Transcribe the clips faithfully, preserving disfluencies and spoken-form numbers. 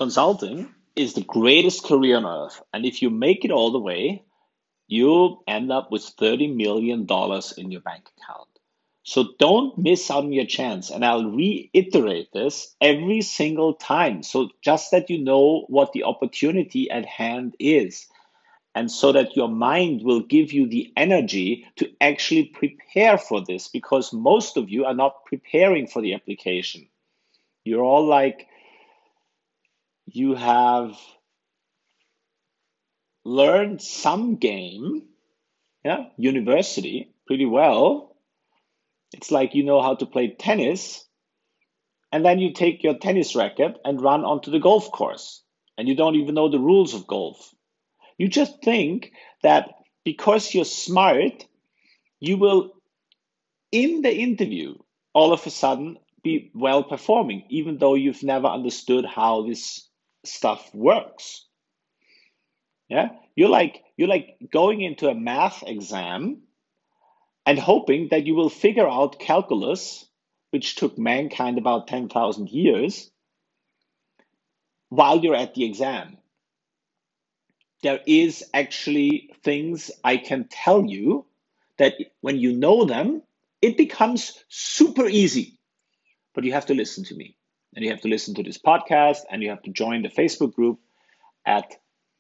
Consulting is the greatest career on earth. And if you make it all the way, you'll end up with thirty million dollars in your bank account. So don't miss out on your chance. And I'll reiterate this every single time. So just that you know what the opportunity at hand is. And so that your mind will give you the energy to actually prepare for this, because most of you are not preparing for the application. You're all like, you have learned some game, yeah, university, pretty well. It's like you know how to play tennis, and then you take your tennis racket and run onto the golf course, and you don't even know the rules of golf. You just think that because you're smart, you will, in the interview, all of a sudden be well performing, even though you've never understood how this stuff works. Yeah, you're like you're like going into a math exam and hoping that you will figure out calculus, which took mankind about ten thousand years, while you're at the exam. There is actually things I can tell you that when you know them, it becomes super easy. But you have to listen to me, and you have to listen to this podcast, and you have to join the Facebook group. At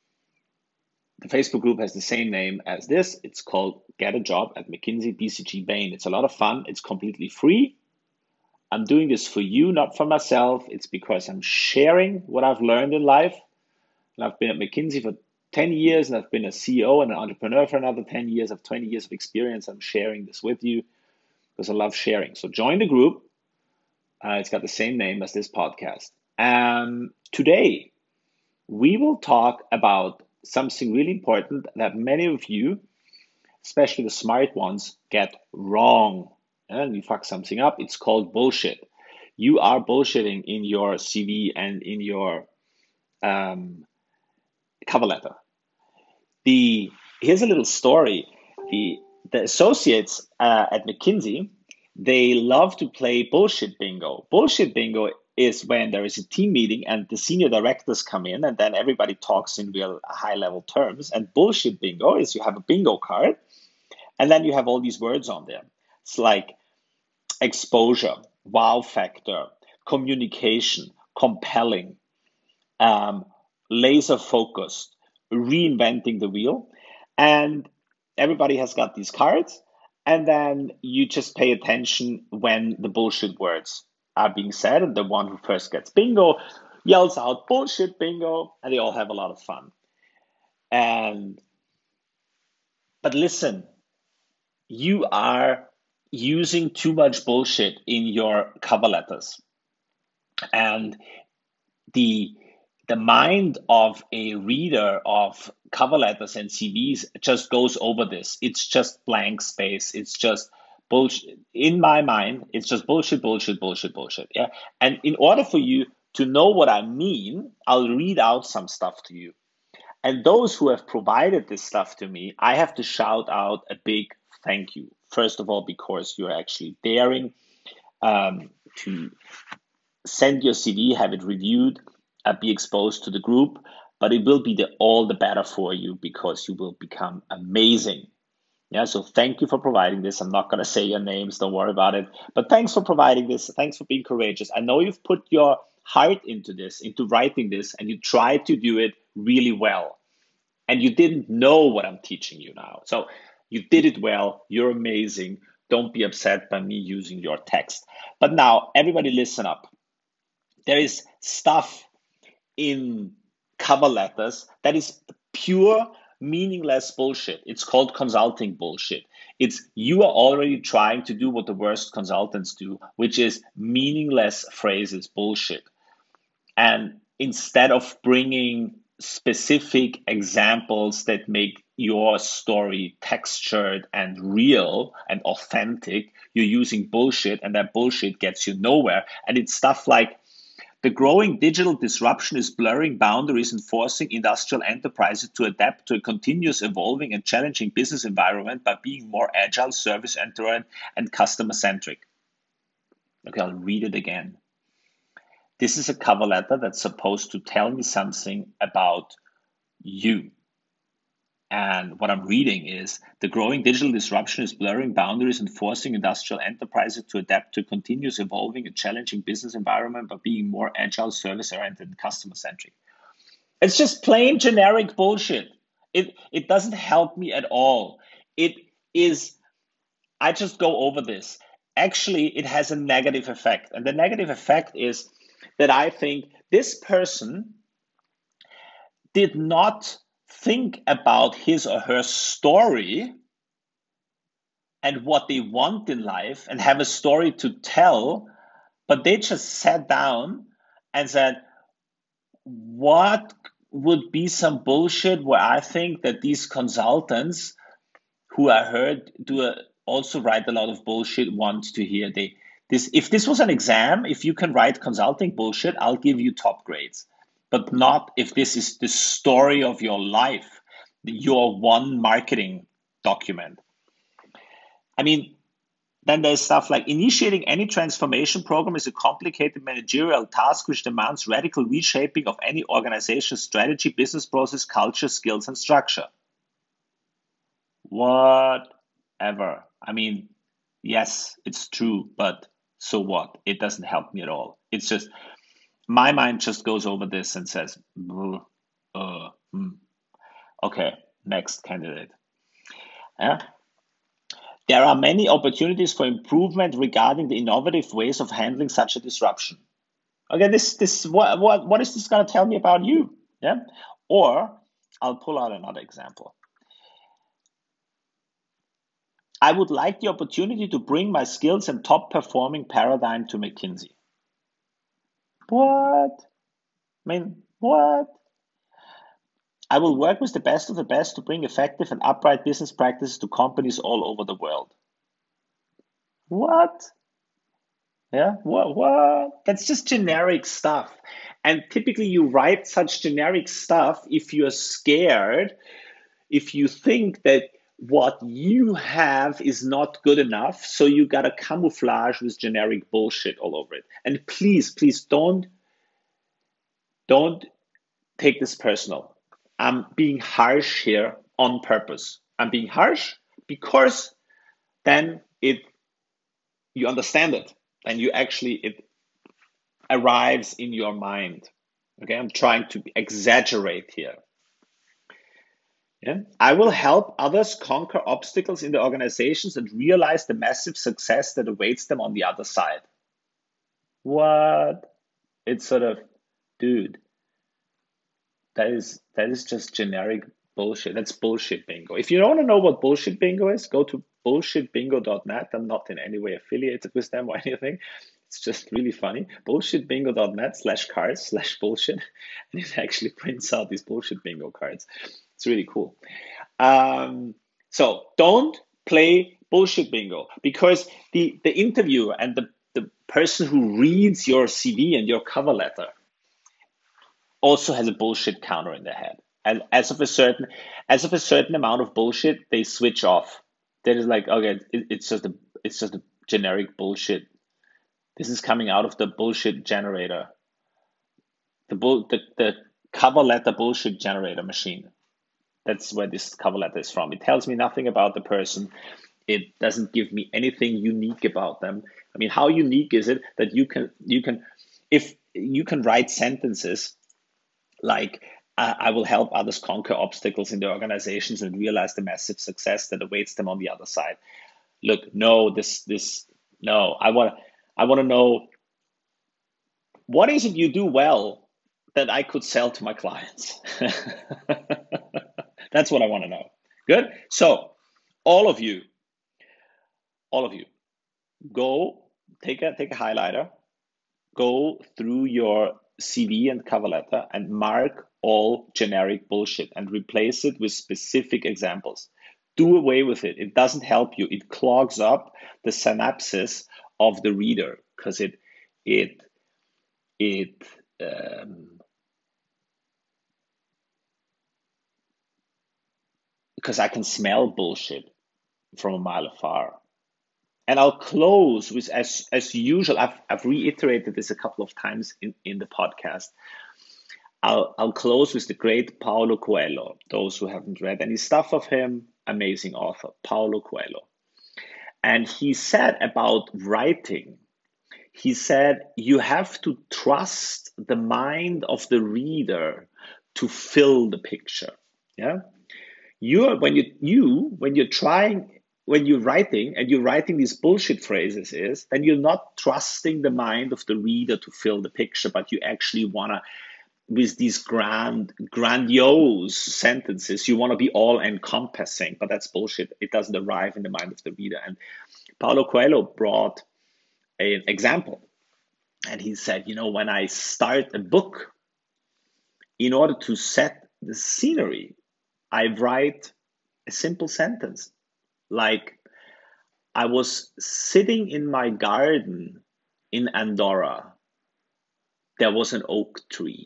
the Facebook group has the same name as this. It's called Get a Job at McKinsey B C G Bain. It's a lot of fun. It's completely free. I'm doing this for you, not for myself. It's because I'm sharing what I've learned in life. And I've been at McKinsey for ten years, and I've been a C E O and an entrepreneur for another ten years. I have twenty years of experience. I'm sharing this with you because I love sharing. So join the group. Uh, it's got the same name as this podcast. And today, we will talk about something really important that many of you, especially the smart ones, get wrong. And you fuck something up. It's called bullshit. You are bullshitting in your C V and in your um, cover letter. The here's a little story. The the associates uh, at McKinsey, they love to play bullshit bingo. Bullshit bingo is when there is a team meeting and the senior directors come in, and then everybody talks in real high level terms. And bullshit bingo is you have a bingo card, and then you have all these words on there. It's like exposure, wow factor, communication, compelling, um, laser focused, reinventing the wheel. And everybody has got these cards. And then you just pay attention when the bullshit words are being said. And the one who first gets bingo yells out bullshit bingo, and they all have a lot of fun. And but listen, you are using too much bullshit in your cover letters. And the the mind of a reader of cover letters and C Vs just goes over this. It's just blank space. It's just bullshit. In my mind, it's just bullshit, bullshit, bullshit, bullshit. Yeah. And in order for you to know what I mean, I'll read out some stuff to you. And those who have provided this stuff to me, I have to shout out a big thank you. First of all, because you're actually daring um, to send your C V, have it reviewed, uh, be exposed to the group, but it will be the, all the better for you because you will become amazing. Yeah, so thank you for providing this. I'm not going to say your names, don't worry about it. But thanks for providing this. Thanks for being courageous. I know you've put your heart into this, into writing this, and you tried to do it really well. And you didn't know what I'm teaching you now. So you did it well. You're amazing. Don't be upset by me using your text. But now, everybody listen up. There is stuff in cover letters that is pure meaningless bullshit. It's called consulting bullshit. It's you are already trying to do what the worst consultants do, which is meaningless phrases bullshit. And instead of bringing specific examples that make your story textured and real and authentic, you're using bullshit, and that bullshit gets you nowhere. And it's stuff like, the growing digital disruption is blurring boundaries and forcing industrial enterprises to adapt to a continuous evolving and challenging business environment by being more agile, service-oriented, and customer-centric. Okay, I'll read it again. This is a cover letter that's supposed to tell me something about you. And what I'm reading is the growing digital disruption is blurring boundaries and forcing industrial enterprises to adapt to a continuous evolving and challenging business environment by being more agile, service-oriented, and customer-centric. It's just plain generic bullshit. It it doesn't help me at all. It is, I just go over this. Actually, it has a negative effect. And the negative effect is that I think this person did not think about his or her story and what they want in life and have a story to tell, but they just sat down and said, what would be some bullshit where I think that these consultants who I heard do a, also write a lot of bullshit want to hear. They this If this was an exam, if you can write consulting bullshit, I'll give you top grades. But not if this is the story of your life, your one marketing document. I mean, then there's stuff like initiating any transformation program is a complicated managerial task which demands radical reshaping of any organization's strategy, business process, culture, skills, and structure. Whatever. I mean, yes, it's true, but so what? It doesn't help me at all. It's just, my mind just goes over this and says, uh, hmm. Okay, next candidate. Yeah. There are many opportunities for improvement regarding the innovative ways of handling such a disruption. Okay, this this what what what is this going to tell me about you? Yeah, or I'll pull out another example. I would like the opportunity to bring my skills and top performing paradigm to McKinsey. What? I mean, what? I will work with the best of the best to bring effective and upright business practices to companies all over the world. What? Yeah, what? What? That's just generic stuff. And typically, you write such generic stuff if you're scared, if you think that what you have is not good enough, so you got to camouflage with generic bullshit all over it. And please, please don't don't take this personal. I'm being harsh here on purpose. I'm being harsh because then it you understand it and you actually it arrives in your mind. Okay, I'm trying to exaggerate here. Yeah. I will help others conquer obstacles in the organizations and realize the massive success that awaits them on the other side. What? It's sort of, dude, that is that is just generic bullshit. That's bullshit bingo. If you don't want to know what bullshit bingo is, go to bullshit bingo dot net. I'm not in any way affiliated with them or anything. It's just really funny. bullshit bingo dot net slash cards slash bullshit. And it actually prints out these bullshit bingo cards. It's really cool. Um, so don't play bullshit bingo, because the, the interviewer and the, the person who reads your C V and your cover letter also has a bullshit counter in their head. And as of a certain as of a certain amount of bullshit, they switch off. They're just like, okay, it, it's just a it's just a generic bullshit. This is coming out of the bullshit generator. The bull the, the cover letter bullshit generator machine. That's where this cover letter is from. It tells me nothing about the person. It doesn't give me anything unique about them. I mean, how unique is it that you can you can if you can write sentences like uh, I will help others conquer obstacles in their organizations and realize the massive success that awaits them on the other side. Look, no, this this no. I want I want to know, what is it you do well that I could sell to my clients. That's what I want to know. Good. So all of you, all of you, go take a take a highlighter, go through your C V and cover letter and mark all generic bullshit and replace it with specific examples. Do away with it. It doesn't help you. It clogs up the synapses of the reader because it it it um, because I can smell bullshit from a mile afar. And I'll close with, as as usual, I've, I've reiterated this a couple of times in, in the podcast. I'll, I'll close with the great Paulo Coelho. Those who haven't read any stuff of him, amazing author, Paulo Coelho. And he said about writing, he said, you have to trust the mind of the reader to fill the picture. Yeah. You are, when you, you, when you're trying, when you're writing and you're writing these bullshit phrases is, then you're not trusting the mind of the reader to fill the picture, but you actually want to, with these grand, grandiose sentences, you want to be all encompassing, but that's bullshit. It doesn't arrive in the mind of the reader. And Paulo Coelho brought an example. And he said, you know, when I start a book, in order to set the scenery, I write a simple sentence like, I was sitting in my garden in Andorra. There was an oak tree.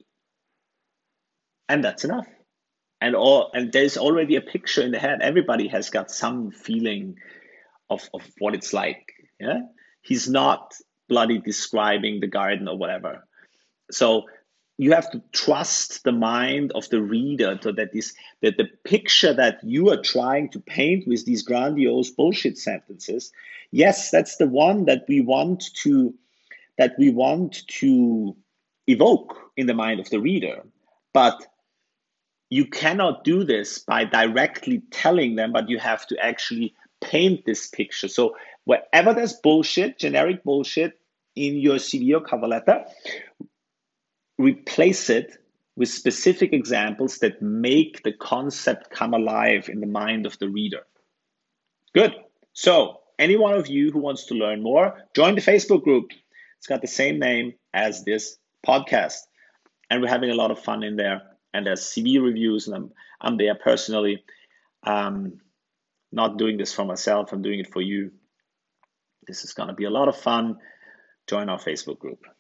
And that's enough. And all, and there's already a picture in the head. Everybody has got some feeling of, of what it's like. Yeah. He's not bloody describing the garden or whatever. So you have to trust the mind of the reader so that this that the picture that you are trying to paint with these grandiose bullshit sentences, yes, that's the one that we want to that we want to evoke in the mind of the reader. But you cannot do this by directly telling them, but you have to actually paint this picture. So wherever there's bullshit, generic bullshit in your C V or cover letter, replace it with specific examples that make the concept come alive in the mind of the reader. Good. So any one of you who wants to learn more, join the Facebook group. It's got the same name as this podcast. And we're having a lot of fun in there. And there's C V reviews, and I'm, I'm there personally. Um, not doing this for myself, I'm doing it for you. This is going to be a lot of fun. Join our Facebook group.